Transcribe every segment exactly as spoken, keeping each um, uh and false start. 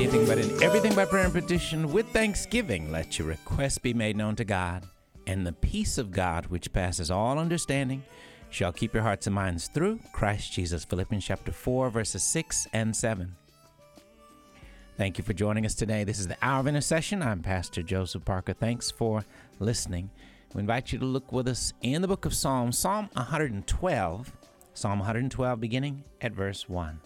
anything but in everything by prayer and petition with thanksgiving. Let your requests be made known to God, and the peace of God, which passes all understanding, shall keep your hearts and minds through Christ Jesus. Philippians chapter four, verses six and seven. Thank you for joining us today. This is the Hour of Intercession. I'm Pastor Joseph Parker. Thanks for listening. We invite you to look with us in the book of Psalms, Psalm one hundred twelve, Psalm one hundred twelve, beginning at verse one.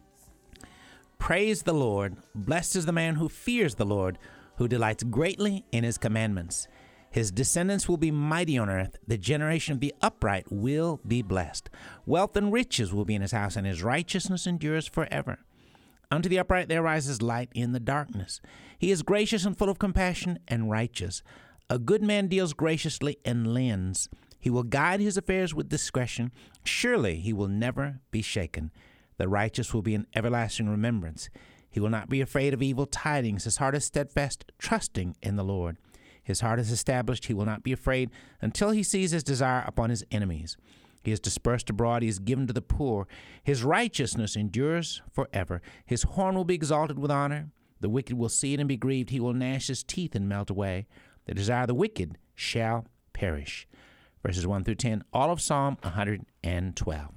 Praise the Lord. Blessed is the man who fears the Lord, who delights greatly in his commandments. His descendants will be mighty on earth. The generation of the upright will be blessed. Wealth and riches will be in his house, and his righteousness endures forever. Unto the upright there rises light in the darkness. He is gracious and full of compassion and righteous. A good man deals graciously and lends. He will guide his affairs with discretion. Surely he will never be shaken. The righteous will be in everlasting remembrance. He will not be afraid of evil tidings. His heart is steadfast, trusting in the Lord. His heart is established. He will not be afraid until he sees his desire upon his enemies. He is dispersed abroad. He is given to the poor. His righteousness endures forever. His horn will be exalted with honor. The wicked will see it and be grieved. He will gnash his teeth and melt away. The desire of the wicked shall perish. Verses one through ten, all of Psalm one hundred twelve.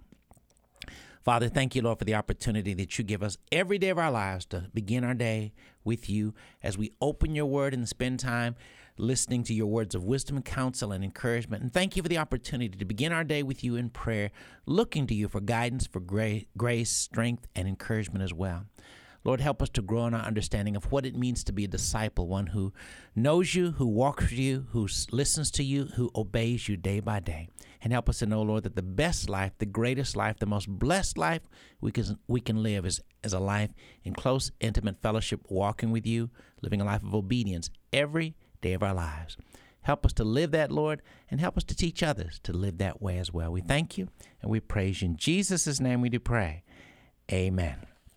Father, thank you, Lord, for the opportunity that you give us every day of our lives to begin our day with you as we open your word and spend time listening to your words of wisdom, counsel, and encouragement. And thank you for the opportunity to begin our day with you in prayer, looking to you for guidance, for gra- grace, strength, and encouragement as well. Lord, help us to grow in our understanding of what it means to be a disciple, one who knows you, who walks with you, who listens to you, who obeys you day by day. And help us to know, Lord, that the best life, the greatest life, the most blessed life we can, we can live is, is a life in close, intimate fellowship, walking with you, living a life of obedience every day of our lives. Help us to live that, Lord, and help us to teach others to live that way as well. We thank you and we praise you. In Jesus' name we do pray. Amen.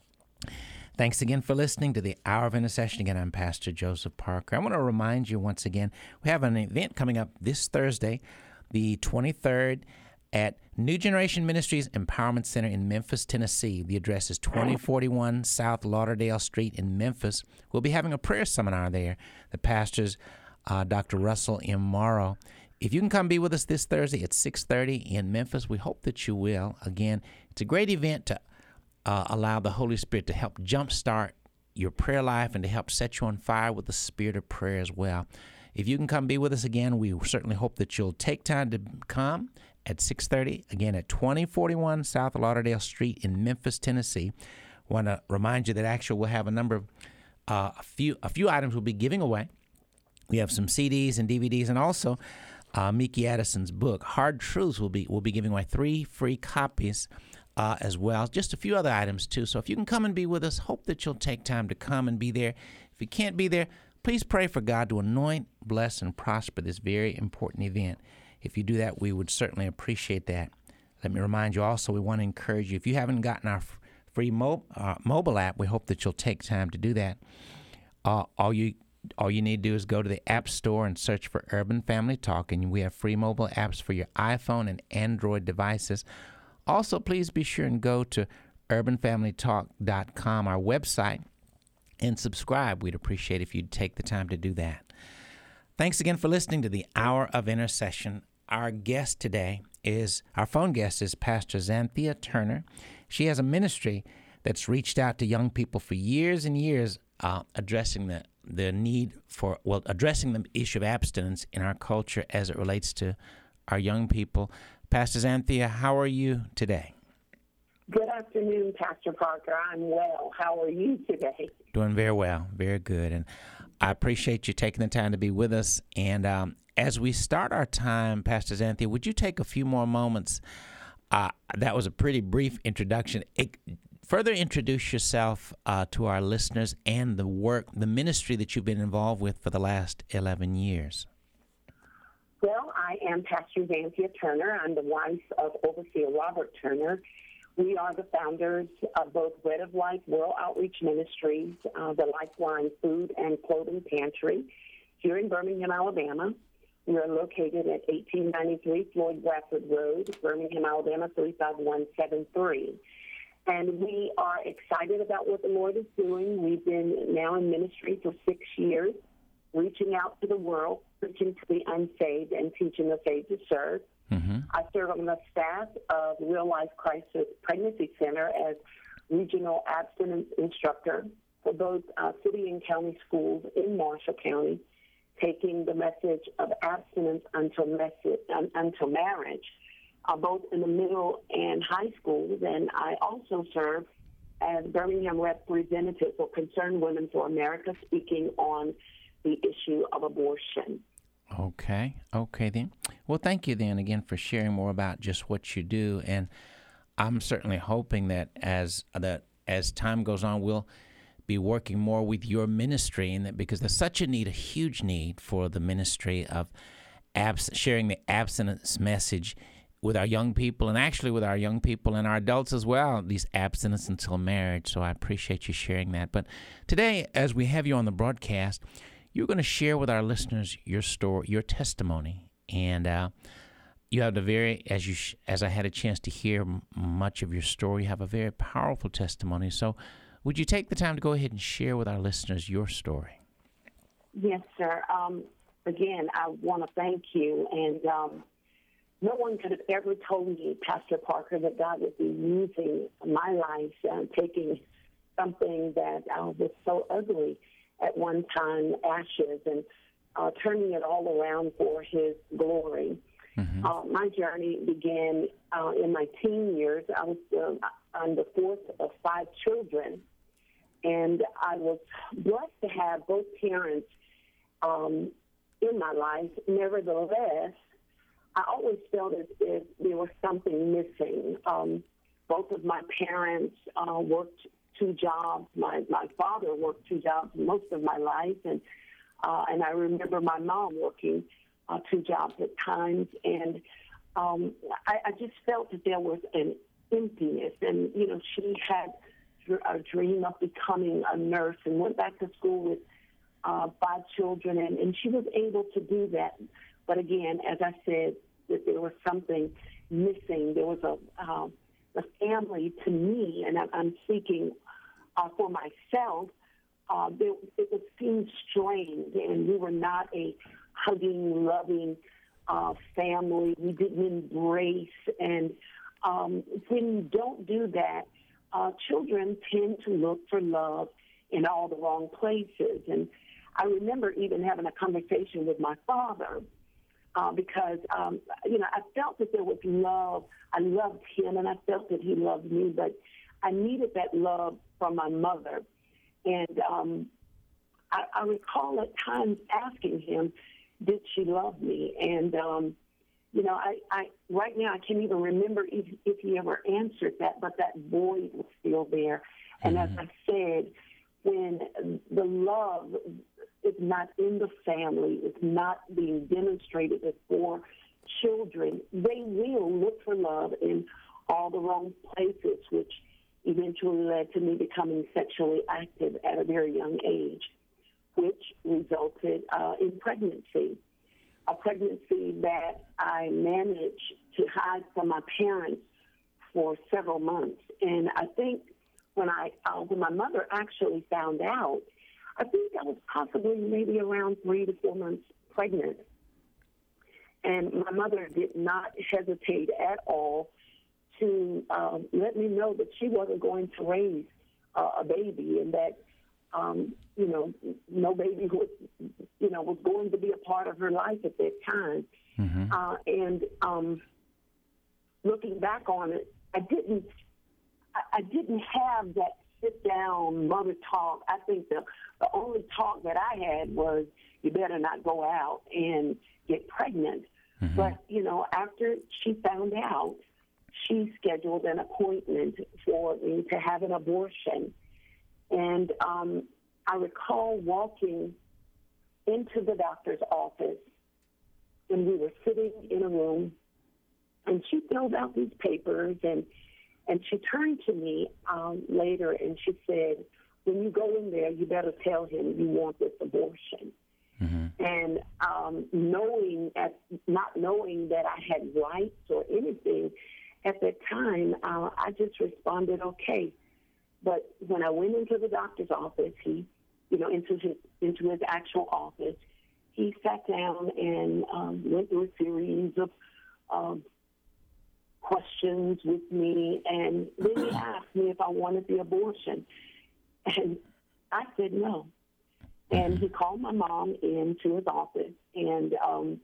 Thanks again for listening to the Hour of Intercession. Again, I'm Pastor Joseph Parker. I want to remind you once again, we have an event coming up this Thursday, the twenty-third, at New Generation Ministries Empowerment Center in Memphis, Tennessee. The address is twenty forty-one South Lauderdale Street in Memphis. We'll be having a prayer seminar there. The pastors, uh, Doctor Russell M. Morrow. If you can come be with us this Thursday at six thirty in Memphis, we hope that you will. Again, it's a great event to Uh, allow the Holy Spirit to help jumpstart your prayer life and to help set you on fire with the spirit of prayer as well. If you can come be with us again, we certainly hope that you'll take time to come at six thirty, again at twenty forty-one South Lauderdale Street in Memphis, Tennessee. I want to remind you that actually we'll have a number of, uh, a few a few items we'll be giving away. We have some C Ds and D V Ds, and also uh, Mickey Addison's book, Hard Truths, will be, we'll be giving away three free copies Uh, as well. Just a few other items, too. So if you can come and be with us, hope that you'll take time to come and be there. If you can't be there, please pray for God to anoint, bless, and prosper this very important event. If you do that, we would certainly appreciate that. Let me remind you also, we want to encourage you. If you haven't gotten our f- free mo- uh, mobile app, we hope that you'll take time to do that. Uh, all you all you need to do is go to the App Store and search for Urban Family Talk, and we have free mobile apps for your iPhone and Android devices. Also, please be sure and go to urban family talk dot com, our website, and subscribe. We'd appreciate if you'd take the time to do that. Thanks again for listening to the Hour of Intercession. Our guest today is, our phone guest is Pastor Xanthia Turner. She has a ministry that's reached out to young people for years and years, uh, addressing the, the need for, well, addressing the issue of abstinence in our culture as it relates to our young people. Pastor Xanthia, how are you today? Good afternoon, Pastor Parker. I'm well. How are you today? Doing very well, very good. And I appreciate you taking the time to be with us. And um, as we start our time, Pastor Xanthia, would you take a few more moments? Uh, that was a pretty brief introduction. It, further introduce yourself uh, to our listeners and the work, the ministry that you've been involved with for the last eleven years. Well, I am Pastor Xanthia Turner. I'm the wife of Overseer Robert Turner. We are the founders of both Bread of Life World Outreach Ministries, uh, the Lifeline Food and Clothing Pantry here in Birmingham, Alabama. We are located at eighteen ninety-three Floyd Bradford Road, Birmingham, Alabama, three five one seven three. And we are excited about what the Lord is doing. We've been now in ministry for six years, reaching out to the world, preaching to the unsaved, and teaching the saved to serve. Mm-hmm. I serve on the staff of Real Life Crisis Pregnancy Center as regional abstinence instructor for both uh, city and county schools in Marshall County, taking the message of abstinence until, message, um, until marriage, uh, both in the middle and high schools. And I also serve as Birmingham representative for Concerned Women for America, speaking on the issue of abortion. Okay. Okay, then. Well, thank you then again for sharing more about just what you do. And I'm certainly hoping that as that as time goes on, we'll be working more with your ministry, and that because there's such a need, a huge need for the ministry of abs- sharing the abstinence message with our young people, and actually with our young people and our adults as well, these abstinence until marriage. So I appreciate you sharing that. But today, as we have you on the broadcast, you're going to share with our listeners your story, your testimony, and uh, you have a very, as you sh- as I had a chance to hear m- much of your story, you have a very powerful testimony. So would you take the time to go ahead and share with our listeners your story? Yes, sir. Um, again, I want to thank you. And um, no one could have ever told me, Pastor Parker, that God would be using my life, uh, taking something that uh, was so ugly at one time, ashes, and uh, turning it all around for His glory. Mm-hmm. Uh, my journey began uh, in my teen years. I was uh, I'm the fourth of five children, and I was blessed to have both parents um, in my life. Nevertheless, I always felt as if there was something missing. Um, both of my parents uh, worked two jobs. My my father worked two jobs most of my life, and uh, and I remember my mom working uh, two jobs at times, and um, I, I just felt that there was an emptiness. And you know, she had a dream of becoming a nurse and went back to school with uh, five children, and, and she was able to do that. But again, as I said, that there was something missing. There was a uh, the family to me, and I'm, I'm speaking uh, for myself, uh, there, it was seemed strained, and we were not a hugging, loving uh, family. We didn't embrace, and um, when you don't do that, uh, children tend to look for love in all the wrong places. And I remember even having a conversation with my father, Uh, because, um, you know, I felt that there was love. I loved him, and I felt that he loved me, but I needed that love from my mother. And um, I, I recall at times asking him, did she love me? And, um, you know, I, I right now I can't even remember if, if he ever answered that, but that void was still there. And mm-hmm. as I said, when the love is not in the family, it's not being demonstrated before children, they will look for love in all the wrong places, which eventually led to me becoming sexually active at a very young age, which resulted uh, in pregnancy, a pregnancy that I managed to hide from my parents for several months. And I think when I uh, when my mother actually found out, I think I was possibly maybe around three to four months pregnant. And my mother did not hesitate at all to um, let me know that she wasn't going to raise uh, a baby, and that, um, you know, no baby was, you know, was going to be a part of her life at that time. Mm-hmm. Uh, and um, looking back on it, I didn't, I, I didn't have that sit-down mother talk. I think the, the only talk that I had was, you better not go out and get pregnant. Mm-hmm. But, you know, after she found out, she scheduled an appointment for me to have an abortion. And um, I recall walking into the doctor's office, and we were sitting in a room, and she filled out these papers, and And she turned to me um, later and she said, when you go in there, you better tell him you want this abortion. Mm-hmm. And um, knowing, at, not knowing that I had rights or anything, at that time, uh, I just responded, okay. But when I went into the doctor's office, he, you know, into his, into his actual office, he sat down and um, went through a series of um, questions with me, and then he asked me if I wanted the abortion. And I said no. And he called my mom into his office, and um,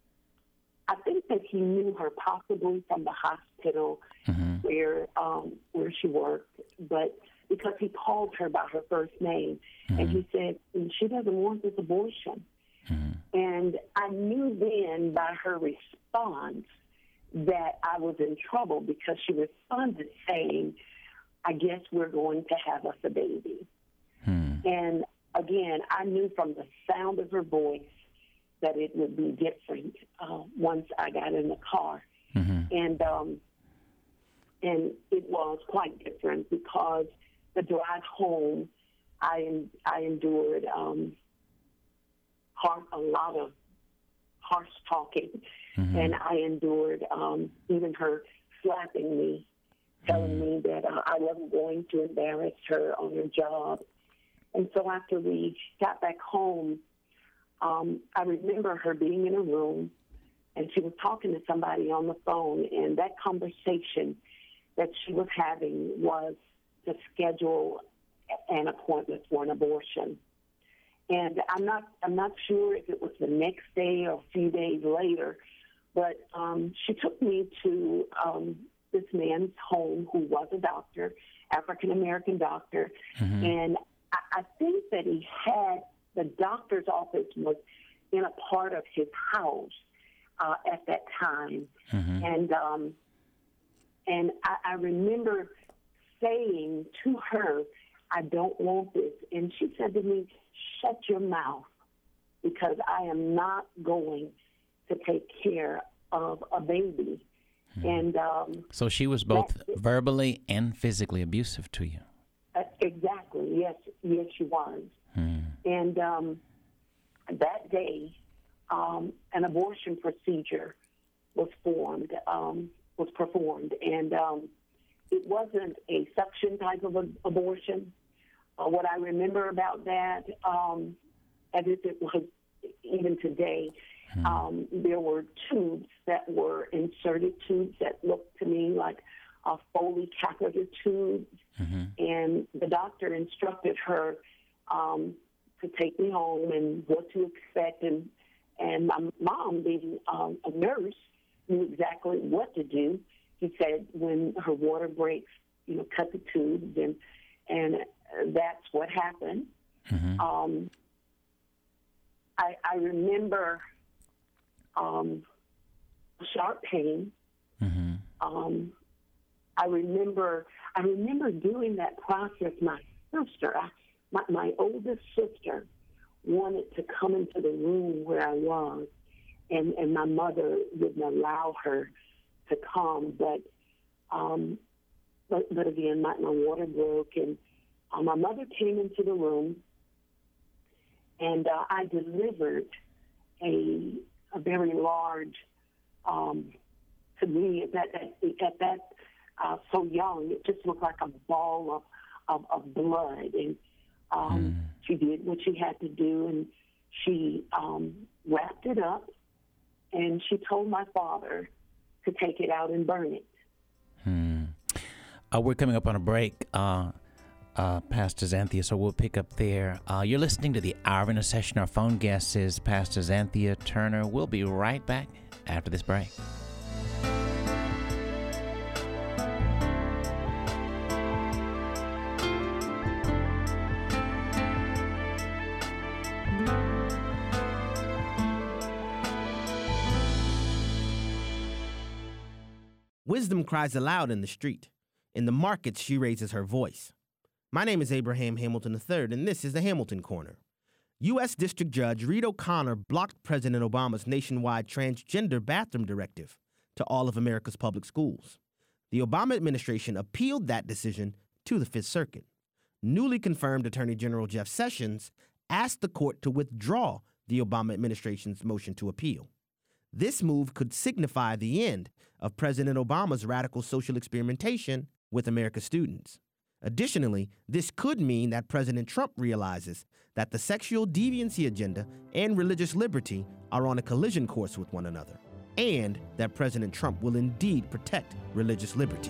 I think that he knew her possibly from the hospital mm-hmm. where um, where she worked, but because he called her by her first name, mm-hmm. and he said, she doesn't want this abortion. Mm-hmm. And I knew then by her response that I was in trouble, because she responded saying, I guess we're going to have us a baby. Mm-hmm. And again, I knew from the sound of her voice that it would be different uh, once I got in the car. Mm-hmm. And um, and it was quite different, because the drive home, I I endured um, hard, a lot of harsh talking, mm-hmm. and I endured um, even her slapping me, telling mm-hmm. me that uh, I wasn't going to embarrass her on her job. And so after we got back home, um, I remember her being in a room, and she was talking to somebody on the phone, and that conversation that she was having was to schedule an appointment for an abortion. And I'm not I'm not sure if it was the next day or a few days later, but um, she took me to um, this man's home who was a doctor, African-American doctor, mm-hmm. and I, I think that he had, the doctor's office was in a part of his house uh, at that time. Mm-hmm. And um, and I, I remember saying to her, I don't want this. And she said to me, shut your mouth, because I am not going to take care of a baby. Mm-hmm. And um, so she was both verbally and physically abusive to you. Uh, exactly. Yes, yes, she was. Hmm. And um, that day, um, an abortion procedure was formed, um, was performed, and um, it wasn't a suction type of a, abortion. Uh, what I remember about that, um, as if it was even today, hmm. um, there were tubes that were inserted, tubes that looked to me like a Foley catheter tube. Mm-hmm. And the doctor instructed her um, to take me home and what to expect. And, and my mom, being um, a nurse, knew exactly what to do. He said, when her water breaks, you know, cut the tubes. And, and that's what happened. Mm-hmm. Um, I, I remember um, sharp pain. Mm-hmm. Um, I remember I remember doing that process. My sister, I, my, my oldest sister, wanted to come into the room where I was, and, and my mother wouldn't allow her to come. But um, but, but again, my, my water broke, and uh, my mother came into the room, and uh, I delivered a a very large, um, to me at that at, at that. Uh, so young, it just looked like a ball of, of, of blood. And um, mm. she did what she had to do, and she um, wrapped it up, and she told my father to take it out and burn it. Hmm. Uh, we're coming up on a break, uh, uh, Pastor Xanthia, so we'll pick up there. Uh, you're listening to the Hour of Intercession. Our phone guest is Pastor Xanthia Turner. We'll be right back after this break. Wisdom cries aloud in the street. In the markets, she raises her voice. My name is Abraham Hamilton the third, and this is the Hamilton Corner. U S District Judge Reed O'Connor blocked President Obama's nationwide transgender bathroom directive to all of America's public schools. The Obama administration appealed that decision to the Fifth Circuit. Newly confirmed Attorney General Jeff Sessions asked the court to withdraw the Obama administration's motion to appeal. This move could signify the end of President Obama's radical social experimentation with America's students. Additionally, this could mean that President Trump realizes that the sexual deviancy agenda and religious liberty are on a collision course with one another, and that President Trump will indeed protect religious liberty.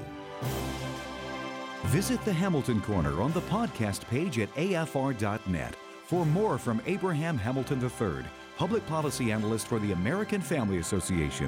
Visit the Hamilton Corner on the podcast page at A F R dot net for more from Abraham Hamilton the third, Public Policy Analyst for the American Family Association.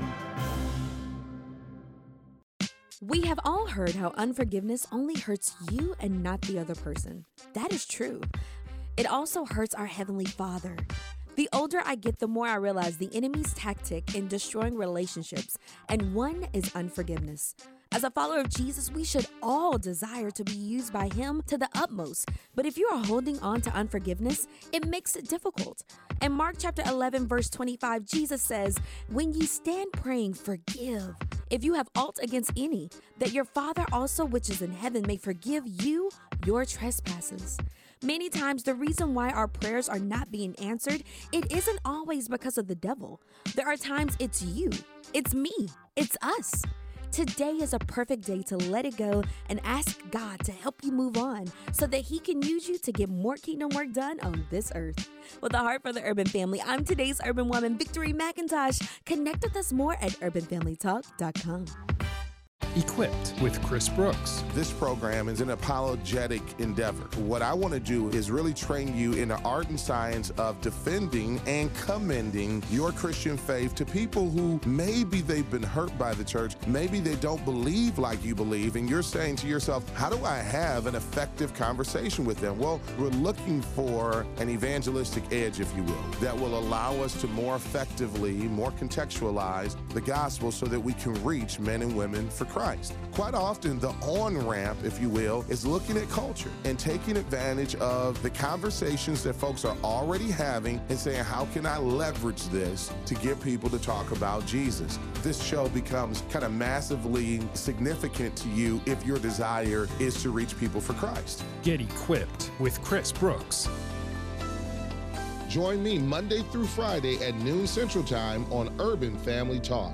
We have all heard how unforgiveness only hurts you and not the other person. That is true. It also hurts our Heavenly Father. The older I get, the more I realize the enemy's tactic in destroying relationships, and one is unforgiveness. As a follower of Jesus, we should all desire to be used by Him to the utmost. But if you are holding on to unforgiveness, it makes it difficult. In Mark chapter eleven, verse twenty-five, Jesus says, "When ye stand praying, forgive, if you have aught against any, that your Father also which is in heaven may forgive you your trespasses." Many times, the reason why our prayers are not being answered, it isn't always because of the devil. There are times it's you, it's me, it's us. Today is a perfect day to let it go and ask God to help you move on so that He can use you to get more kingdom work done on this earth. With a heart for the urban family, I'm today's urban woman, Victory McIntosh. Connect with us more at urban family talk dot com. Equipped with Chris Brooks. This program is an apologetic endeavor. What I want to do is really train you in the art and science of defending and commending your Christian faith to people who maybe they've been hurt by the church, maybe they don't believe like you believe, and you're saying to yourself, how do I have an effective conversation with them? Well, we're looking for an evangelistic edge, if you will, that will allow us to more effectively, more contextualize the gospel so that we can reach men and women for Christ. Quite often, the on-ramp, if you will, is looking at culture and taking advantage of the conversations that folks are already having and saying, how can I leverage this to get people to talk about Jesus? This show becomes kind of massively significant to you if your desire is to reach people for Christ. Get equipped with Chris Brooks. Join me Monday through Friday at noon Central Time on Urban Family Talk.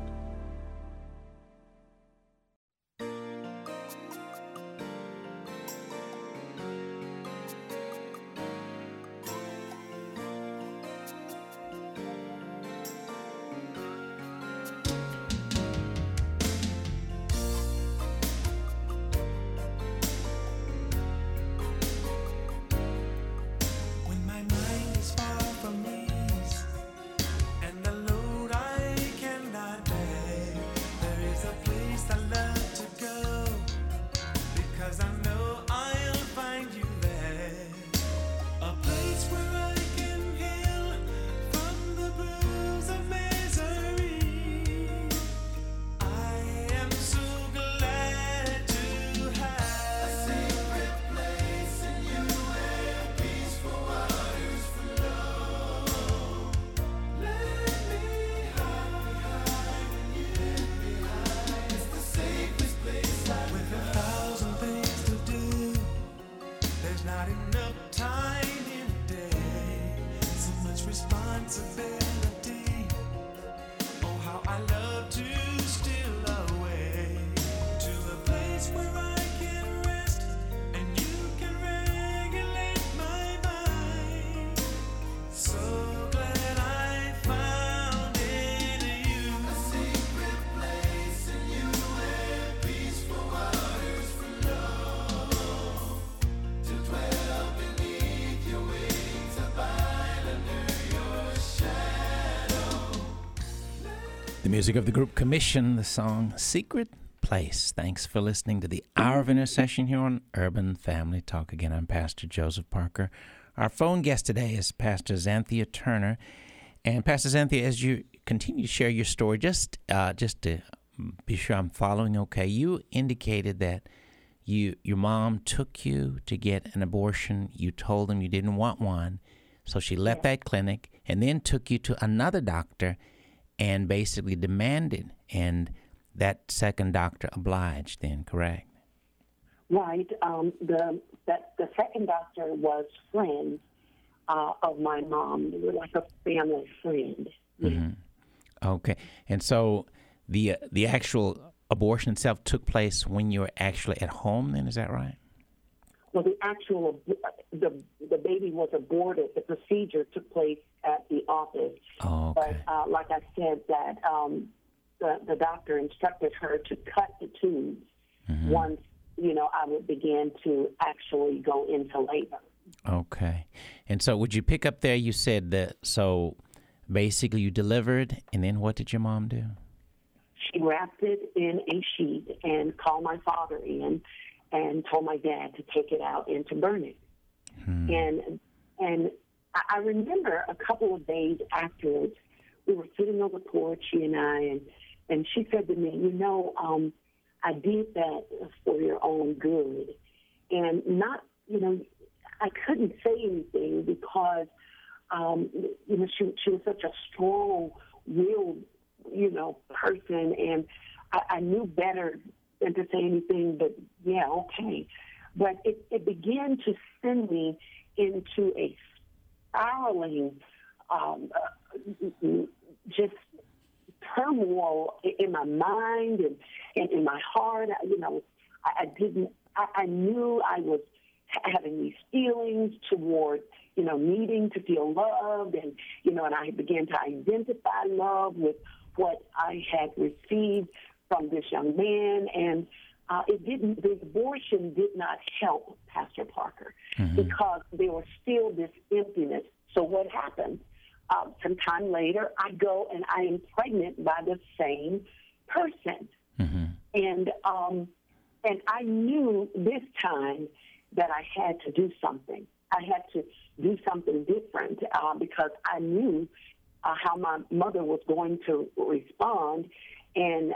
The music of the group Commission, the song Secret Place. Thanks for listening to the Hour of Intercession here on Urban Family Talk. Again, I'm Pastor Joseph Parker. Our phone guest today is Pastor Xanthia Turner. And Pastor Xanthia, as you continue to share your story, just uh, just to be sure I'm following okay, you indicated that you your mom took you to get an abortion. You told them you didn't want one, so she left that clinic and then took you to another doctor and basically demanded, and that second doctor obliged then, correct? Right. Um, the that the second doctor was friends uh, of my mom. They were like a family friend. Mm-hmm. Okay. And so the uh, the actual abortion itself took place when you were actually at home then, is that right? Well, the actual, the the baby was aborted. The procedure took place at the office. Oh, okay. But uh, like I said, that um, the, the doctor instructed her to cut the tubes mm-hmm. once, you know, I would begin to actually go into labor. Okay. And so would you pick up there, you said that, so basically you delivered, and then what did your mom do? She wrapped it in a sheet and called my father in and told my dad to take it out and to burn it. Hmm. And and I remember a couple of days afterwards, we were sitting on the porch, she and I, and, and she said to me, you know, um, I did that for your own good. And not, you know, I couldn't say anything because, um, you know, she, she was such a strong-willed, you know, person, and I, I knew better than to say anything but, yeah, okay. But it, it began to send me into a spiraling, um, uh, just turmoil in my mind and, and in my heart. You know, I, I didn't, I, I knew I was having these feelings toward, you know, needing to feel loved, and, you know, and I began to identify love with what I had received from this young man, and uh, it didn't, the abortion did not help, Pastor Parker, mm-hmm. because there was still this emptiness. So what happened? Uh, some time later, I go and I am pregnant by the same person. Mm-hmm. And um, and I knew this time that I had to do something. I had to do something different uh, because I knew uh, how my mother was going to respond. And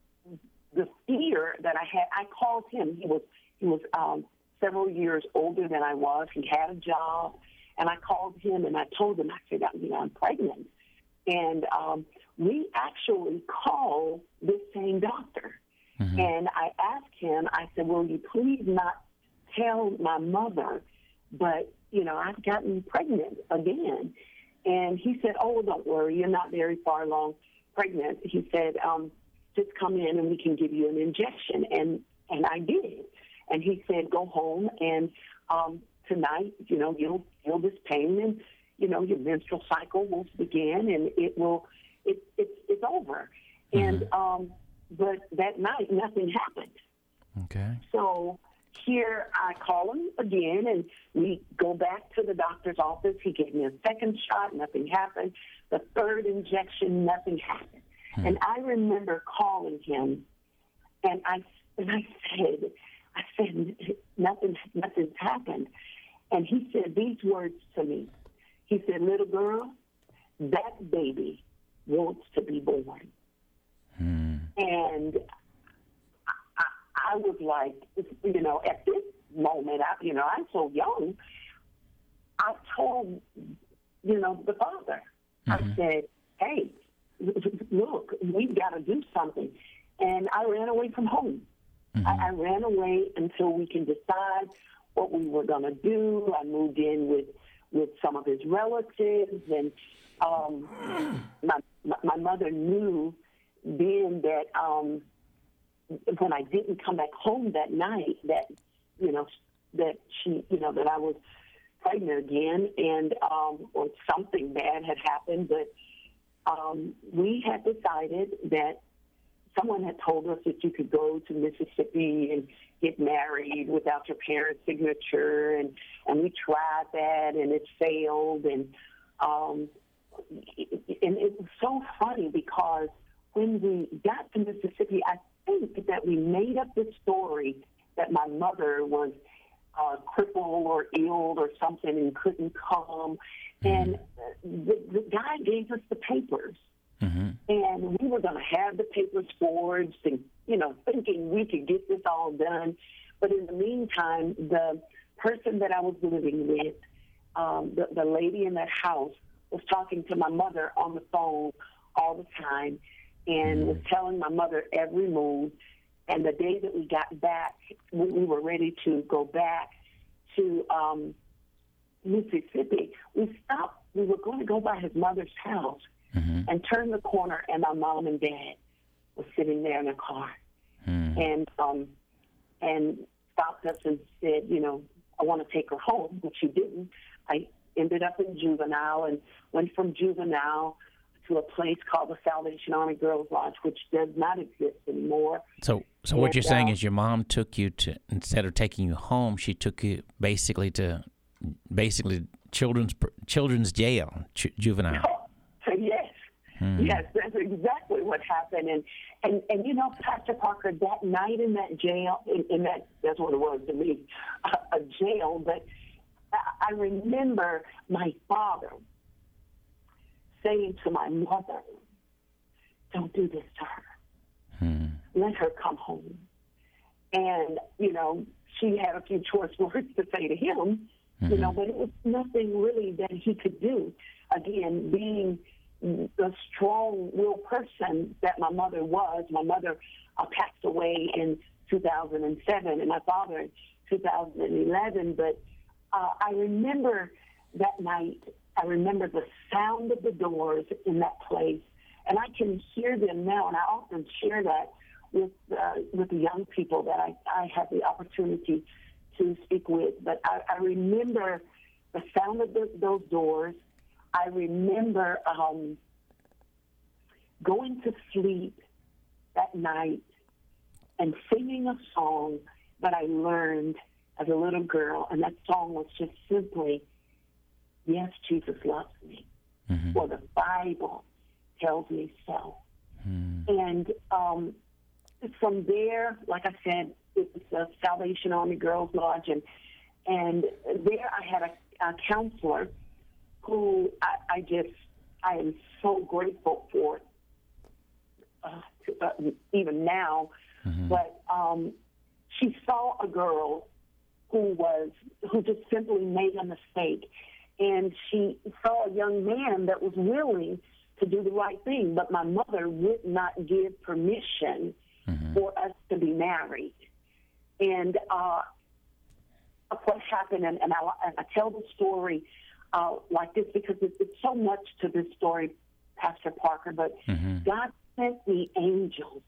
the fear that I had, I called him. He was he was um, several years older than I was. He had a job, and I called him and I told him, I said, you know, I'm pregnant. And um, we actually called this same doctor. Mm-hmm. And I asked him, I said, will you please not tell my mother, but, you know, I've gotten pregnant again. And he said, oh, don't worry, you're not very far along pregnant. He said, um, just come in and we can give you an injection. And, and I did. And he said, go home and um, tonight, you know, you'll feel this pain and, you know, your menstrual cycle will begin and it will, it, it, it's over. Mm-hmm. And, um, but that night, nothing happened. Okay. So here I call him again and we go back to the doctor's office. He gave me a second shot, nothing happened. The third injection, nothing happened. Hmm. And I remember calling him and I, and I said, I said, nothing, nothing's happened. And he said these words to me. He said, little girl, that baby wants to be born. Hmm. And I, I was like, you know, at this moment, I, you know, I'm so young. I told, you know, the father, mm-hmm. I said, hey, look, we've got to do something. And I ran away from home. Mm-hmm. I, I ran away until we can decide what we were going to do. I moved in with, with some of his relatives, and um, my, my my mother knew then that um, when I didn't come back home that night, that you know that she you know that I was pregnant again, and um, or something bad had happened. But um, we had decided that someone had told us that you could go to Mississippi and get married without your parents' signature, and, and we tried that, and it failed. And um, and it was so funny because when we got to Mississippi, I think that we made up the story that my mother was uh, crippled or ill or something and couldn't come. And the, the guy gave us the papers. Mm-hmm. And we were going to have the papers forged and, you know, thinking we could get this all done. But in the meantime, the person that I was living with, um, the, the lady in that house, was talking to my mother on the phone all the time and was telling my mother every move. And the day that we got back, we, we were ready to go back to um, Mississippi. We stopped. We were going to go by his mother's house. mm-hmm. and turned the corner, and my mom and dad were sitting there in a car. Mm. And um, and stopped us and said, you know, I want to take her home, which she didn't. I ended up in juvenile and went from juvenile to a place called the Salvation Army Girls Lodge, which does not exist anymore. So so and, what you're saying uh, is your mom took you to, instead of taking you home, she took you basically to, basically children's children's jail, ch- juvenile. Oh, yes. Hmm. Yes, that's exactly what happened. And, and, and you know, Pastor Parker, that night in that jail, in, in that, that's what it was to me, a, a jail, but I remember my father saying to my mother, don't do this to her. Hmm. Let her come home. And, you know, she had a few choice words to say to him, mm-hmm. you know, but it was nothing really that he could do. Again, being the strong-willed person that my mother was, my mother uh, passed away in two thousand seven and my father in two thousand eleven, but Uh, I remember that night, I remember the sound of the doors in that place, and I can hear them now, and I often share that with uh, with the young people that I, I have the opportunity to speak with. But I, I remember the sound of the, those doors. I remember um, going to sleep that night and singing a song that I learned as a little girl, and that song was just simply, yes, Jesus loves me, mm-hmm. for the Bible tells me so. Mm. And um, from there, like I said, it was the Salvation Army Girls Lodge, and and there I had a, a counselor who I, I just, I am so grateful for, uh, to, uh, even now, mm-hmm. but um, she saw a girl who was, who just simply made a mistake. And she saw a young man that was willing to do the right thing, but my mother would not give permission mm-hmm. for us to be married. And uh, what happened, and, and, I, and I tell the story uh, like this because it's, it's so much to this story, Pastor Parker, but mm-hmm. God sent me angels.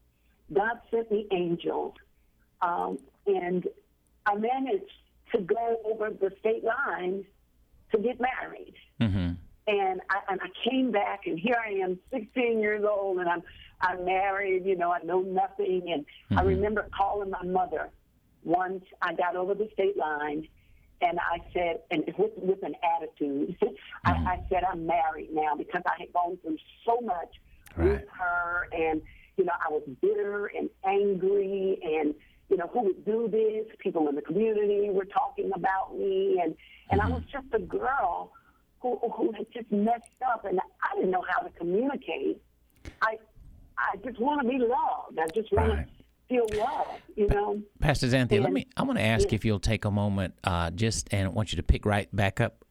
God sent me angels. Um, and I managed to go over the state lines to get married. Mm-hmm. And I, and I came back, and here I am, sixteen years old, and I'm I'm married. You know, I know nothing. And mm-hmm. I remember calling my mother once I got over the state line, and I said, and with, with an attitude, mm-hmm. I, I said, I'm married now, because I had gone through so much right. with her, and, you know, I was bitter and angry, and, you know, who would do this? People in the community were talking about me, and, and mm-hmm. I was just a girl who, who had just messed up, and I didn't know how to communicate. I I just want to be loved. I just want right. to feel loved, you know. Pastor Xanthia, and, let me. I want to ask yeah. if you'll take a moment, uh, just and I want you to pick right back up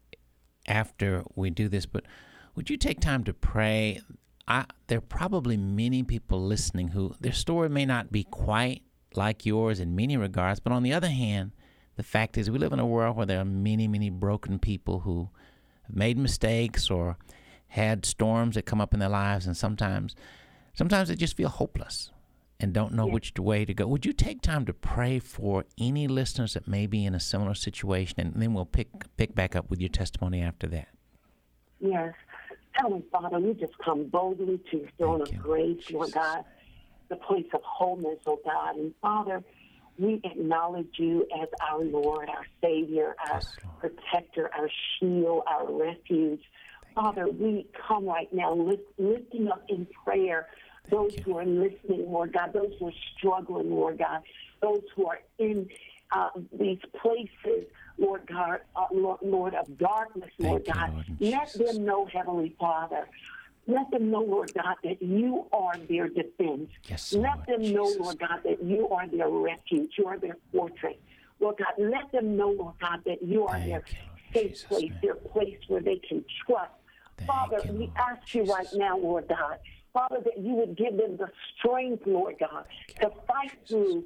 after we do this. But would you take time to pray? I, there are probably many people listening who their story may not be quite like yours in many regards, but on the other hand, the fact is we live in a world where there are many, many broken people who have made mistakes or had storms that come up in their lives, and sometimes sometimes they just feel hopeless and don't know yes. which way to go. Would you take time to pray for any listeners that may be in a similar situation, and then we'll pick pick back up with your testimony after that? Yes. Heavenly Father, we just come boldly to your throne of grace, Lord God, the place of wholeness, oh God. And Father, we acknowledge you as our Lord, our Savior, our yes, protector, our shield, our refuge. Thank Father, you. we come right now lift, lifting up in prayer Thank those you. who are listening, Lord God, those who are struggling, Lord God, those who are in uh, these places, Lord God, uh, Lord, Lord of darkness, Lord Thank God. You, Lord Let Jesus. them know, Heavenly Father, let them know, Lord God, that you are their defense. Yes, let Lord them Jesus. know, Lord God, that you are their refuge. You are their fortress. Lord God, let them know, Lord God, that you are Thank their you, safe Jesus, place, man. their place where they can trust. Thank Father, you, we Lord ask Jesus. you right now, Lord God, Father, that you would give them the strength, Lord God, you, to fight Jesus. through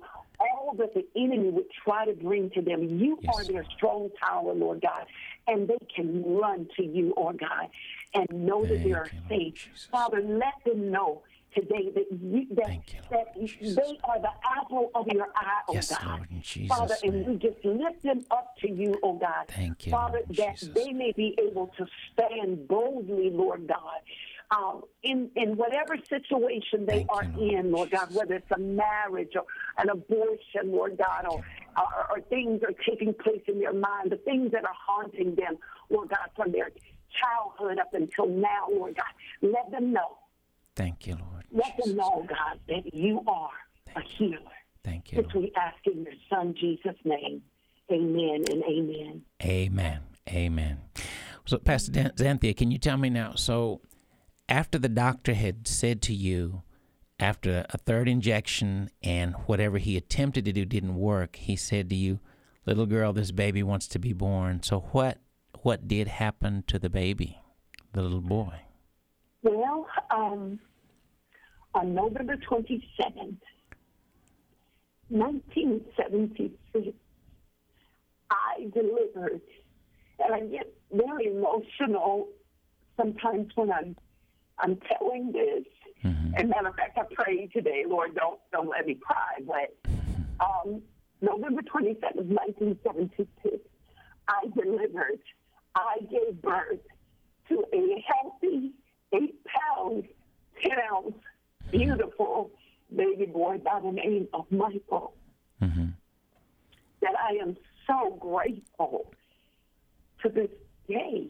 all that the enemy would try to bring to them. You Yes, are their Lord. strong tower, Lord God, and they can run to you, Lord God, and know that Thank they are you, Lord safe. Jesus. Father, let them know today that, you, that, Thank you, Lord that Jesus. they are the apple of your eye, oh Yes, God. Lord, in Jesus' Father, and name. we just lift them up to you, oh God. Thank you, Father, Lord that Jesus. they may be able to stand boldly, Lord God, um, in, in whatever situation they Thank are you, Lord in, Lord God, Jesus. whether it's a marriage or an abortion, Lord God, or, or, or things are taking place in their mind, the things that are haunting them, Lord God, from their childhood up until now, Lord God. Let them know. Thank you, Lord Let Jesus. them know, God, that you are a healer. Thank you, This Lord. we ask in your Son, Jesus' name. Amen and amen. Amen. Amen. So, Pastor Dan- Xanthia, can you tell me now? So, after the doctor had said to you, after a third injection and whatever he attempted to do didn't work, he said to you, "Little girl, this baby wants to be born." So, what what did happen to the baby, the little boy? Well, um, on November twenty-seventh, nineteen seventy-six, I delivered, and I get very emotional sometimes when I'm I'm telling this. Mm-hmm. And matter of fact, I prayed today, Lord, don't don't let me cry. But um, November twenty-seventh, nineteen seventy-six, I delivered. I gave birth to a healthy, eight pounds, ten ounce, beautiful baby boy by the name of Michael. Mm-hmm. That I am so grateful to this day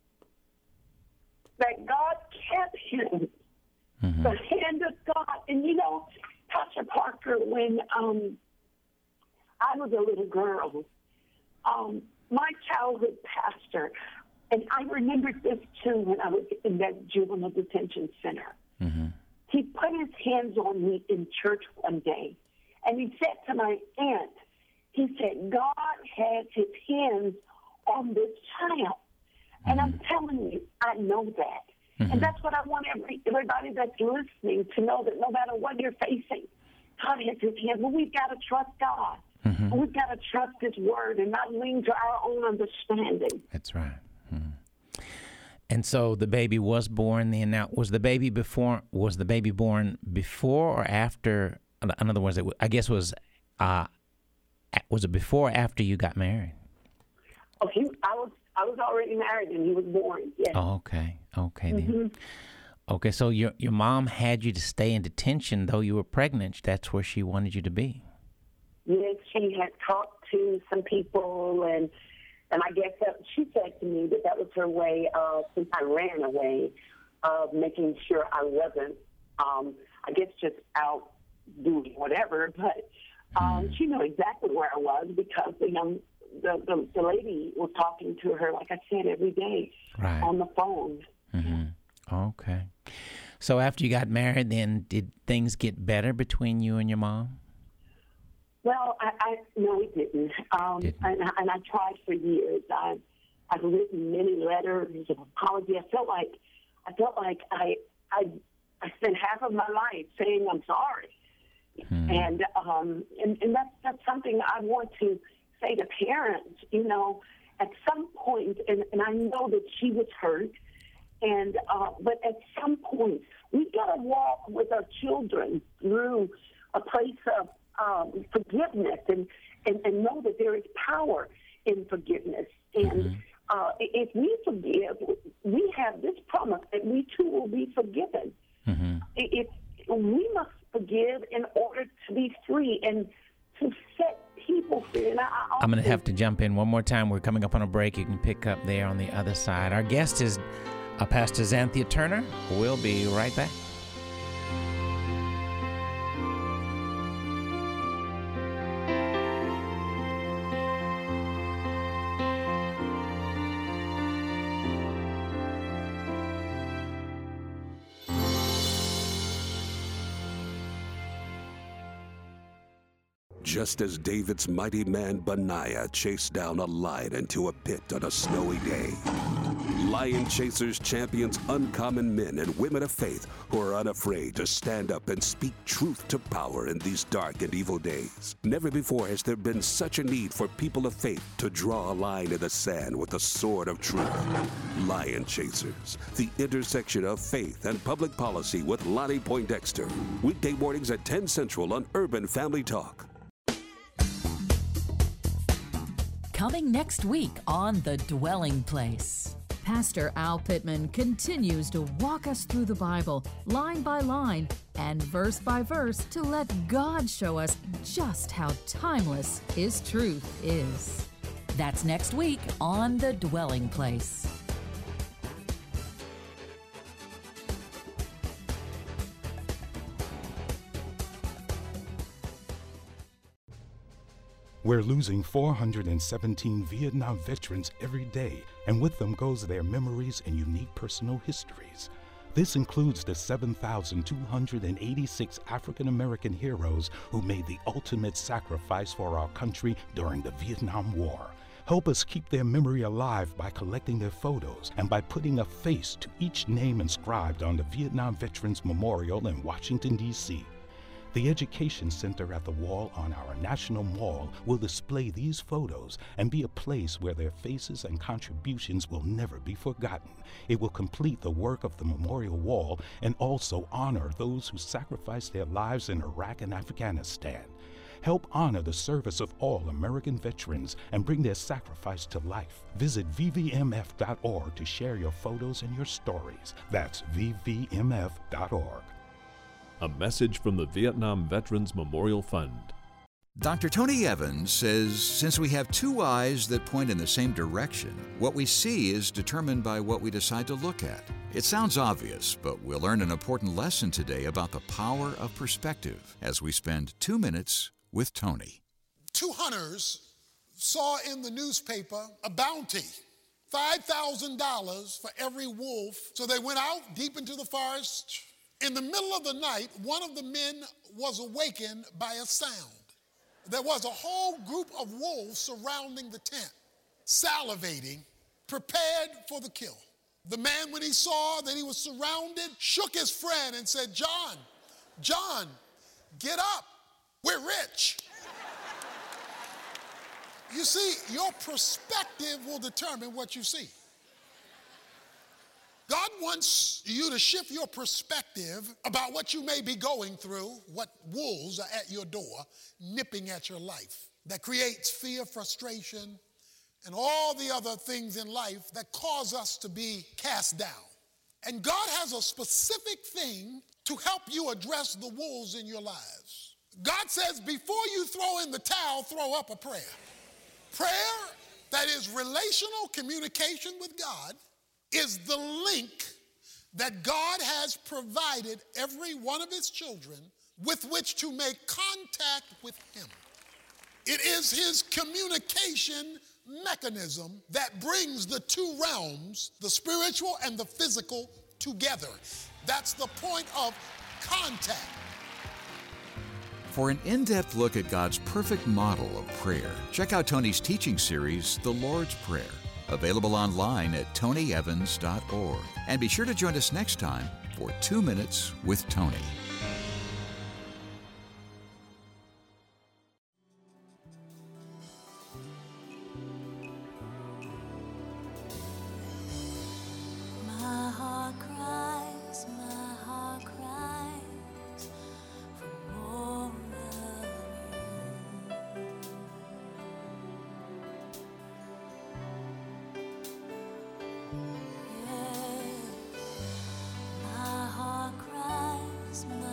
that God kept him. Mm-hmm. The hand of God. And you know, Pastor Parker, when um, I was a little girl, um, my childhood pastor, and I remember this too when I was in that juvenile detention center, Mm-hmm. he put his hands on me in church one day, and he said to my aunt, he said, God has his hands on this child. And I'm telling you, I know that. Mm-hmm. And that's what I want every, everybody that's listening to know, that no matter what you're facing, God has his hand. But we've got to trust God. Mm-hmm. We've got to trust his word and not lean to our own understanding. That's right. Mm-hmm. And so the baby was born then. Now, was the baby before? Was the baby born before or after? In other words, it, I guess was uh, was it before or after you got married? Oh, he, I was I was already married and he was born. Yes. Oh, okay, okay then. Mm-hmm. Okay, so your your mom had you to stay in detention though you were pregnant. That's where she wanted you to be. Yes, she had talked to some people, and and I guess that she said to me that that was her way of, since I ran away, of making sure I wasn't, um, I guess, just out doing whatever. But um, Hmm. she knew exactly where I was because the young, the, the the lady was talking to her, like I said, every day Right. on the phone. Mm-hmm. Okay. So after you got married, then did things get better between you and your mom? Well, I, I no, it didn't. Um, Didn't. And, I- and I tried for years. I've I've written many letters of apology. I felt like I felt like I I I spent half of my life saying I'm sorry, Hmm. and um and, and that's that's something I want to say to parents. You know, at some point, and, and I know that she was hurt, and uh, but at some point we've got to walk with our children through a place of um, forgiveness and, and, and know that there is power in forgiveness. And Mm-hmm. uh, if we forgive, we have this promise that we too will be forgiven. Mm-hmm. If we must forgive in order to be free and to set people free. And I, I I'm going to often- have to jump in one more time. We're coming up on a break. You can pick up there on the other side. Our guest is uh, Pastor Xanthia Turner. We'll be right back. just as David's mighty man Benaiah chased down a lion into a pit on a snowy day. Lion Chasers champions uncommon men and women of faith who are unafraid to stand up and speak truth to power in these dark and evil days. Never before has there been such a need for people of faith to draw a line in the sand with the sword of truth. Lion Chasers, the intersection of faith and public policy with Lonnie Poindexter. Weekday mornings at ten Central on Urban Family Talk. Coming next week on The Dwelling Place. Pastor Al Pittman continues to walk us through the Bible, line by line and verse by verse, to let God show us just how timeless His truth is. That's next week on The Dwelling Place. We're losing four hundred seventeen Vietnam veterans every day, and with them goes their memories and unique personal histories. This includes the seven thousand two hundred eighty-six African American heroes who made the ultimate sacrifice for our country during the Vietnam War. Help us keep their memory alive by collecting their photos and by putting a face to each name inscribed on the Vietnam Veterans Memorial in Washington, D C The Education Center at the wall on our National Mall will display these photos and be a place where their faces and contributions will never be forgotten. It will complete the work of the Memorial Wall and also honor those who sacrificed their lives in Iraq and Afghanistan. Help honor the service of all American veterans and bring their sacrifice to life. Visit V V M F dot org to share your photos and your stories. That's V V M F dot org. A message from the Vietnam Veterans Memorial Fund. Doctor Tony Evans says since we have two eyes that point in the same direction, what we see is determined by what we decide to look at. It sounds obvious, but we'll learn an important lesson today about the power of perspective as we spend two minutes with Tony. Two hunters saw in the newspaper a bounty, five thousand dollars for every wolf. So they went out deep into the forest. In the middle of the night, one of the men was awakened by a sound. There was a whole group of wolves surrounding the tent, salivating, prepared for the kill. The man, when he saw that he was surrounded, shook his friend and said, John, John, get up. We're rich. You see, your perspective will determine what you see. God wants you to shift your perspective about what you may be going through, what wolves are at your door, nipping at your life, that creates fear, frustration, and all the other things in life that cause us to be cast down. And God has a specific thing to help you address the wolves in your lives. God says, before you throw in the towel, throw up a prayer. Prayer that is relational communication with God is the link that God has provided every one of his children with which to make contact with him. It is his communication mechanism that brings the two realms, the spiritual and the physical, together. That's the point of contact. For an in-depth look at God's perfect model of prayer, check out Tony's teaching series, The Lord's Prayer, available online at tony evans dot org. And be sure to join us next time for Two Minutes with Tony. My heart cries, my heart cries for more of you. Yeah. My heart cries, my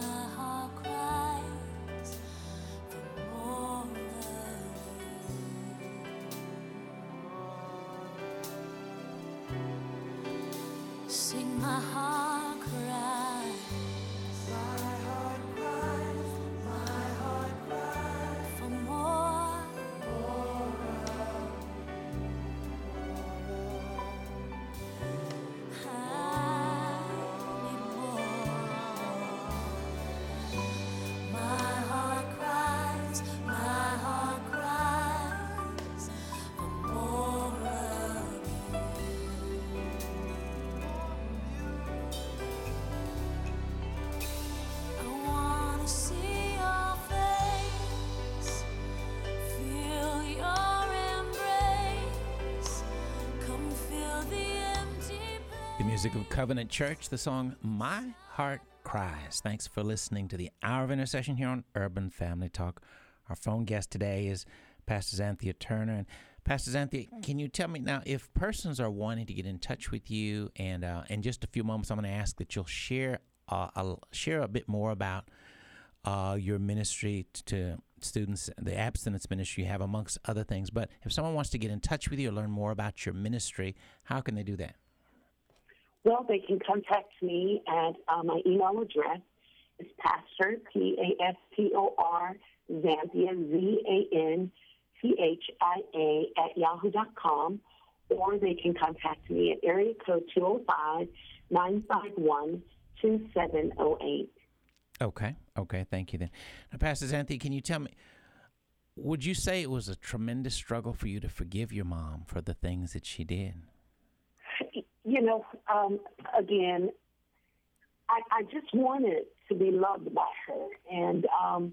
Music of Covenant Church, the song My Heart Cries. Thanks for listening to the Hour of Intercession here on Urban Family Talk. Our phone guest today is Pastor Xanthia Turner. And Pastor Xanthia, can you tell me now, if persons are wanting to get in touch with you, and uh, in just a few moments, I'm going to ask that you'll share uh, I'll share a bit more about uh, your ministry to students, the abstinence ministry you have, amongst other things. But if someone wants to get in touch with you or learn more about your ministry, how can they do that? Well, they can contact me at uh, my email address. It's Pastor, P A S T O R, Xanthia, Z A N T H I A, at yahoo dot com. Or they can contact me at area code two oh five, nine five one, two seven oh eight. Okay, okay, thank you then. Now, Pastor Xanthia, can you tell me, would you say it was a tremendous struggle for you to forgive your mom for the things that she did? You know, um, again, I, I just wanted to be loved by her. And um,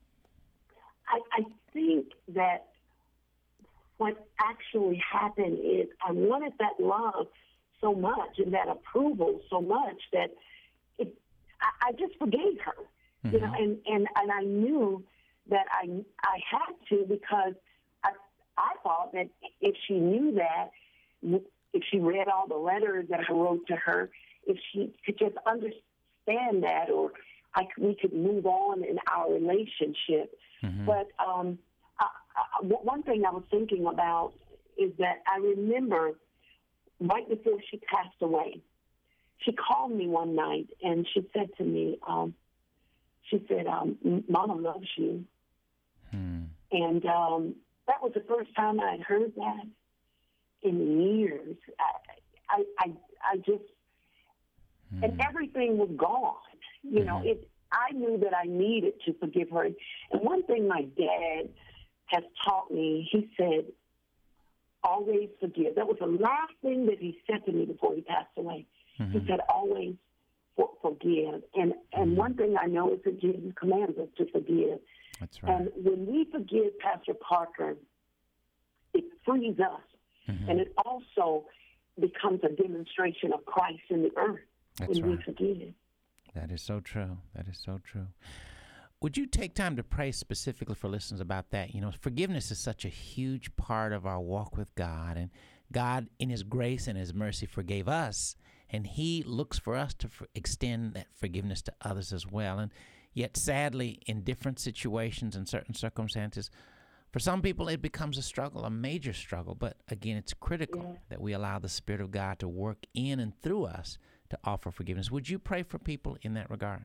I, I think that what actually happened is I wanted that love so much and that approval so much that it, I, I just forgave her. Mm-hmm. You know, and, and, and I knew that I I had to, because I I thought that if she knew that, if she read all the letters that I wrote to her, if she could just understand that, or I, we could move on in our relationship. Mm-hmm. But um, I, I, one thing I was thinking about is that I remember right before she passed away, she called me one night and she said to me, um, she said, um, Mama loves you. Hmm. And um, that was the first time I had heard that in years. I, I, I, I just, hmm. and everything was gone. You mm-hmm. know, it. I knew that I needed to forgive her. And one thing my dad has taught me, he said, always forgive. That was the last thing that he said to me before he passed away. Mm-hmm. He said, always for, forgive. And and mm-hmm. one thing I know is that Jesus commands us to forgive. That's right. And when we forgive Pastor Parker, it frees us. Mm-hmm. And it also becomes a demonstration of Christ in the earth. That's when right. we forgive. That is so true. That is so true. Would you take time to pray specifically for listeners about that? You know, forgiveness is such a huge part of our walk with God. And God, in his grace and his mercy, forgave us. And he looks for us to for- extend that forgiveness to others as well. And yet, sadly, in different situations and certain circumstances, for some people, it becomes a struggle, a major struggle. But again, it's critical yeah. that we allow the Spirit of God to work in and through us to offer forgiveness. Would you pray for people in that regard?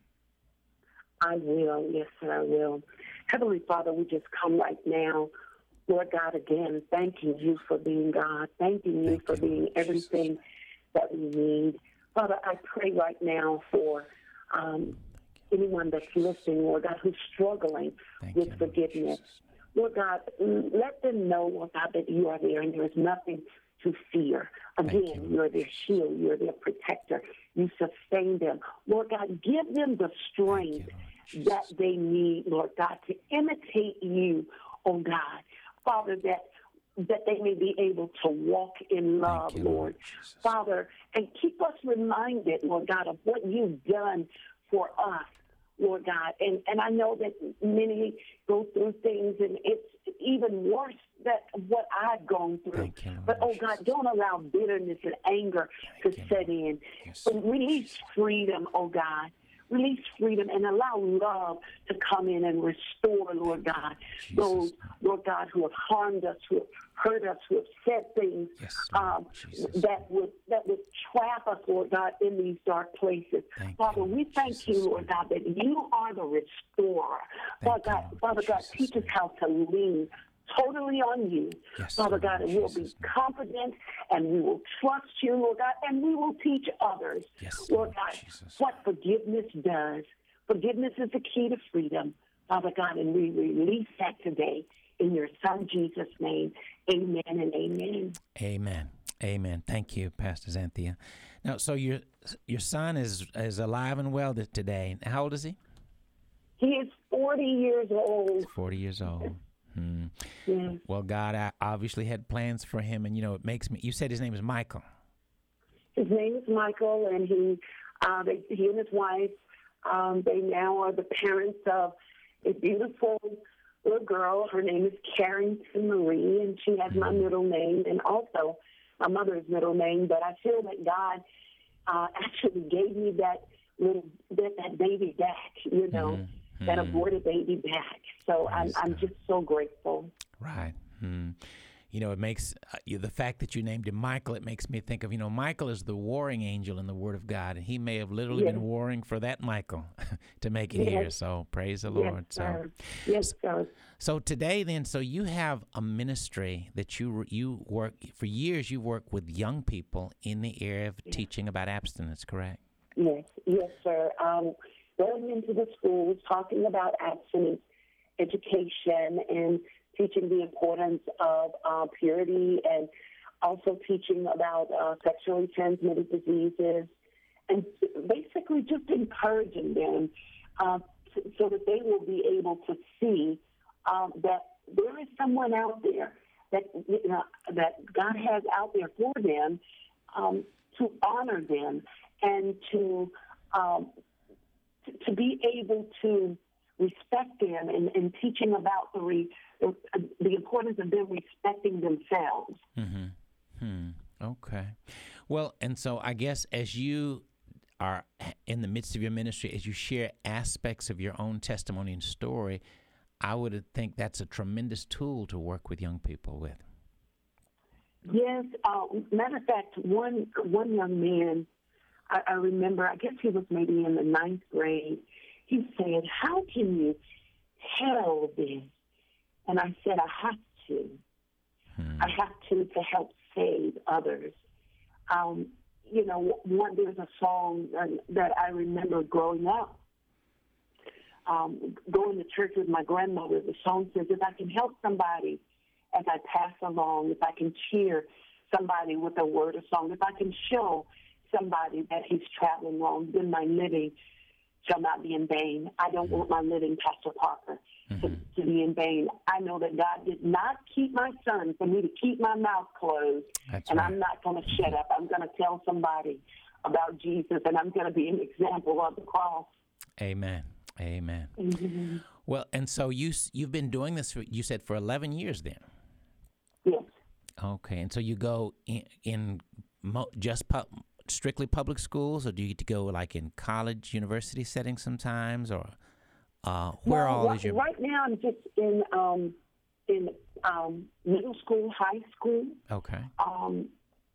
I will. Yes, sir, I will. Heavenly Father, we just come right now, Lord God, again, thanking you for being God, thanking you Thank for you, being Lord everything Jesus. That we need. Father, I pray right now for um, anyone that's listening, Lord God, who's struggling Thank with you, forgiveness. Lord, Lord God, let them know, Lord God, that you are there and there is nothing to fear. Again, you, you're their shield. You're their protector. You sustain them. Lord God, give them the strength you, that they need, Lord God, to imitate you, oh God. Father, that that they may be able to walk in love, you, Lord. Lord Father, and keep us reminded, Lord God, of what you've done for us, Lord God. And and I know that many go through things, and it's even worse than what I've gone through. You, but, oh, God, don't allow bitterness and anger Thank to you, set in. Yes. Release freedom, oh, God. Release freedom and allow love to come in and restore, Lord God, Jesus. Those, Lord God, who have harmed us, who have hurt us, who have said things yes, um, that would that would trap us, Lord God, in these dark places. Thank Father, you, we thank Jesus. You, Lord God, that you are the restorer. Father God, you, Father God, Jesus. Teach us how to lean totally on you, yes, Father God, and we'll be confident and we will trust you, Lord God, and we will teach others, yes, Lord God, Jesus. What forgiveness does. Forgiveness is the key to freedom, Father God, and we release that today in your Son Jesus' name. Amen and amen. Amen. Amen. Thank you, Pastor Xanthia. Now, so your your son is is alive and well today. How old is he? He is forty years old. He's forty years old. Hmm. Yeah. Well, God obviously had plans for him, and you know it makes me. You said his name is Michael. His name is Michael, and he, uh, they, he and his wife, um, they now are the parents of a beautiful little girl. Her name is Carrington Marie, and she has my middle name and also my mother's middle name. But I feel that God uh, actually gave me that little that, that baby back, you know, mm-hmm. that aborted baby back. So I'm, I'm just so grateful. Right. Hmm. You know, it makes uh, you, the fact that you named him Michael, it makes me think of, you know, Michael is the warring angel in the Word of God, and he may have literally yes. been warring for that Michael to make it yes. here. So praise the Lord. Yes, so, sir. Yes, sir. So today, then, so you have a ministry that you you work for years. You work with young people in the area of yes. teaching about abstinence, correct? Yes, yes, sir. Um, going into the schools, talking about abstinence education and teaching the importance of uh, purity, and also teaching about uh, sexually transmitted diseases, and basically just encouraging them uh, to, so that they will be able to see um, that there is someone out there that you know, that God has out there for them, um, to honor them and to, um, to to be able to respect them, and, and teaching about the, re, the the importance of them respecting themselves. Mm-hmm. Hmm. Okay. Well, and so I guess as you are in the midst of your ministry, as you share aspects of your own testimony and story, I would think that's a tremendous tool to work with young people with. Yes. Uh, matter of fact, one one young man, I, I remember, I guess he was maybe in the ninth grade, he said, "How can you tell this?" And I said, "I have to. Hmm. I have to to help save others." Um, you know, one, there's a song that I remember growing up, um, going to church with my grandmother. The song says, "If I can help somebody as I pass along, if I can cheer somebody with a word or song, if I can show somebody that he's traveling wrong, then my living shall not be in vain." I don't want my living, Pastor Parker, to, mm-hmm. to be in vain. I know that God did not keep my son for me to keep my mouth closed. That's and right. I'm not going to shut up. I'm going to tell somebody about Jesus, and I'm going to be an example of the cross. Amen. Amen. Mm-hmm. Well, and so you, you've been doing this, for, you said, for eleven years then? Yes. Okay. And so you go in, in mo- just pu- strictly public schools, or do you get to go like in college, university settings sometimes, or uh, where well, all right, is your... Right now I'm just in um, in um, middle school, high school. Okay. Um,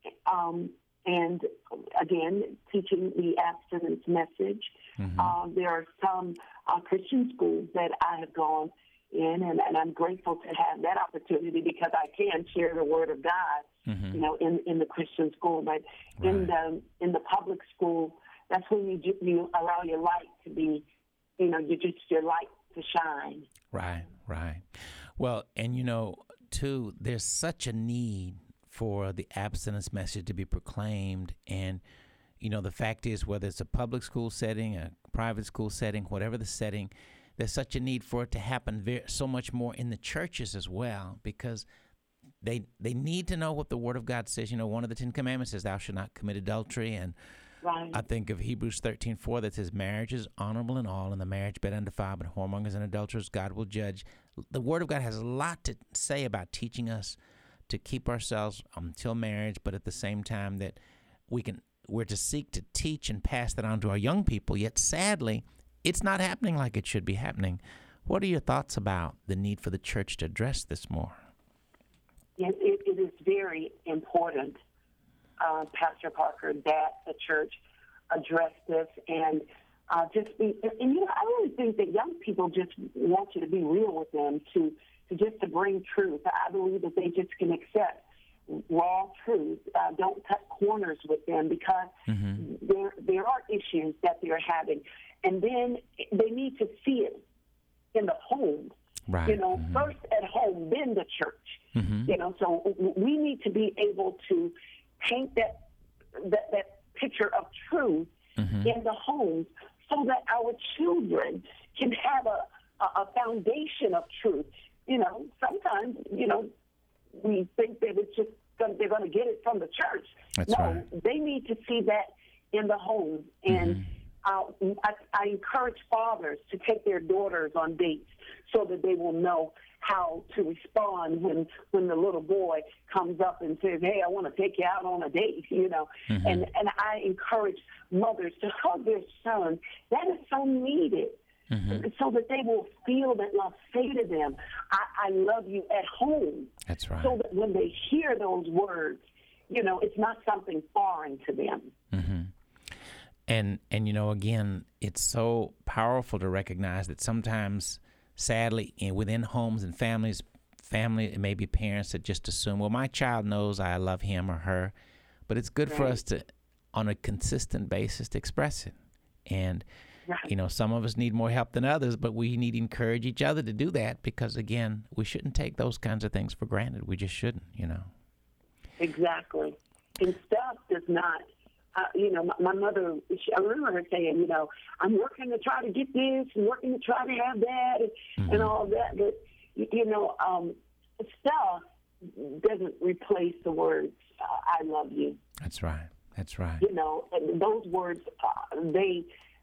um, and again, teaching the abstinence message. Mm-hmm. Uh, there are some uh, Christian schools that I have gone in, and, and I'm grateful to have that opportunity because I can share the Word of God, mm-hmm. you know, in, in the Christian school. But right. in the in the public school, that's when you you allow your light to be, you know, you just your light to shine. Right, right. Well, and you know, too, there's such a need for the abstinence message to be proclaimed, and you know, the fact is, whether it's a public school setting, a private school setting, whatever the setting, there's such a need for it to happen very, so much more in the churches as well, because they they need to know what the Word of God says. You know, one of the Ten Commandments says, "Thou shalt not commit adultery," and right. I think of Hebrews thirteen four that says, "Marriage is honorable in all, and the marriage bed undefiled, but whoremongers and adulterers God will judge." The Word of God has a lot to say about teaching us to keep ourselves until marriage, but at the same time that we can we're to seek to teach and pass that on to our young people. Yet, sadly, it's not happening like it should be happening. What are your thoughts about the need for the church to address this more? Yes, it, it is very important, uh, Pastor Parker, that the church address this and uh, just be. And you know, I really think that young people just want you to be real with them, to to just to bring truth. I believe that they just can accept raw truth. Uh, don't cut corners with them, because mm-hmm. there there are issues that they're having. And then they need to see it in the home, right. you know, mm-hmm. first at home, then the church. Mm-hmm. You know, so we need to be able to paint that that, that picture of truth mm-hmm. in the homes, so that our children can have a, a foundation of truth. You know, sometimes, you know, we think that it's just they're going going to get it from the church. That's no, right. they need to see that in the home. And mm-hmm. uh, I, I encourage fathers to take their daughters on dates so that they will know how to respond when when the little boy comes up and says, hey, I want to take you out on a date, you know. Mm-hmm. And, and I encourage mothers to hug their sons. That is so needed. Mm-hmm. So that they will feel that love. Say to them, I, I love you at home. That's right. So that when they hear those words, you know, it's not something foreign to them. Mm-hmm. And, and you know, again, it's so powerful to recognize that sometimes, sadly, in, within homes and families, family, it may be parents that just assume, well, my child knows I love him or her. But it's good right. for us to, on a consistent basis, to express it. And right. you know, some of us need more help than others, but we need to encourage each other to do that because, again, we shouldn't take those kinds of things for granted. We just shouldn't, you know. Exactly. And stuff does not, uh, you know, my, my mother, she, I remember her saying, you know, I'm working to try to get this and working to try to have that and, mm-hmm. and all that. But, you know, um, stuff doesn't replace the words, uh, I love you. That's right. That's right. You know, and those words, uh, they,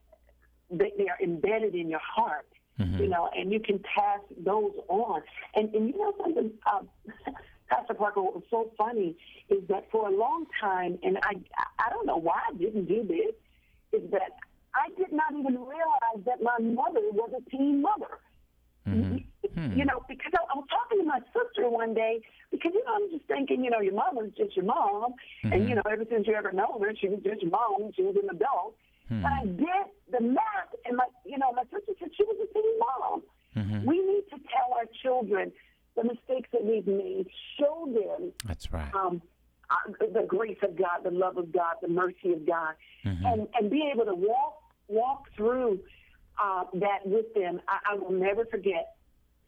they they are embedded in your heart, mm-hmm. you know, and you can pass those on. And, and you know something, uh, Pastor Parker, what was so funny is that for a long time, and I I don't know why I didn't do this, is that I did not even realize that my mother was a teen mother. Mm-hmm. Hmm. You know, because I, I was talking to my sister one day, because, you know, I'm just thinking, you know, your mom was just your mom. Mm-hmm. And, you know, ever since you ever known her, she was just your mom. She was an adult. Hmm. But I did the math, and, my, you know, my sister said she was a teen mom. Mm-hmm. We need to tell our children the mistakes that we've made, show them That's right. um, uh, the grace of God, the love of God, the mercy of God, mm-hmm. and, and be able to walk, walk through Uh, that with them. I, I will never forget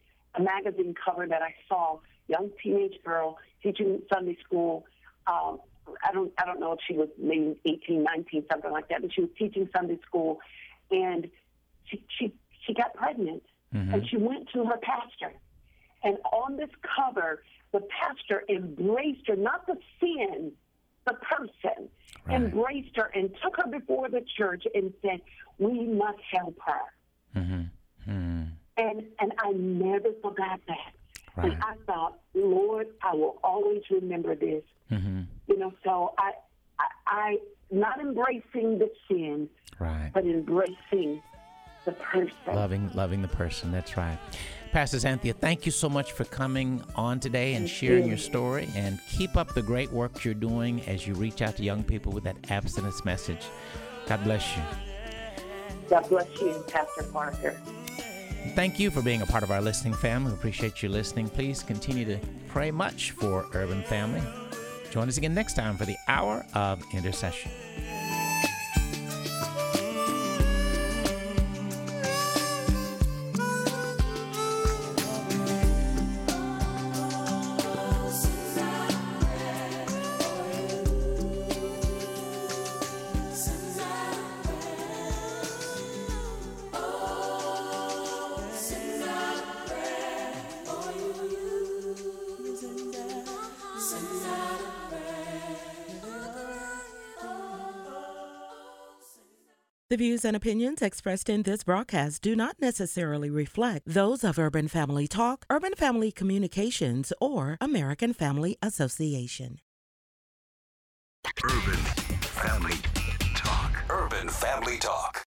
a magazine cover that I saw, young teenage girl teaching Sunday school. Um, I don't I don't know if she was maybe eighteen, nineteen, something like that, but she was teaching Sunday school, and she she, she got pregnant, mm-hmm. and she went to her pastor. And on this cover, the pastor embraced her, not the sin, the person, right. embraced her and took her before the church and said, we must help her. Mm-hmm. Mm-hmm. And and I never forgot that. Right. And I thought, Lord, I will always remember this. Mm-hmm. You know, so I, I, I not embracing the sin, right. but embracing the person. Loving, loving the person. That's right. Pastor Xanthia, thank you so much for coming on today and sharing your story, and keep up the great work you're doing as you reach out to young people with that abstinence message. God bless you. God bless you, Pastor Parker. Thank you for being a part of our listening family. We appreciate you listening. Please continue to pray much for Urban Family. Join us again next time for the Hour of Intercession. The views and opinions expressed in this broadcast do not necessarily reflect those of Urban Family Talk, Urban Family Communications, or American Family Association. Urban Family Talk. Urban Family Talk.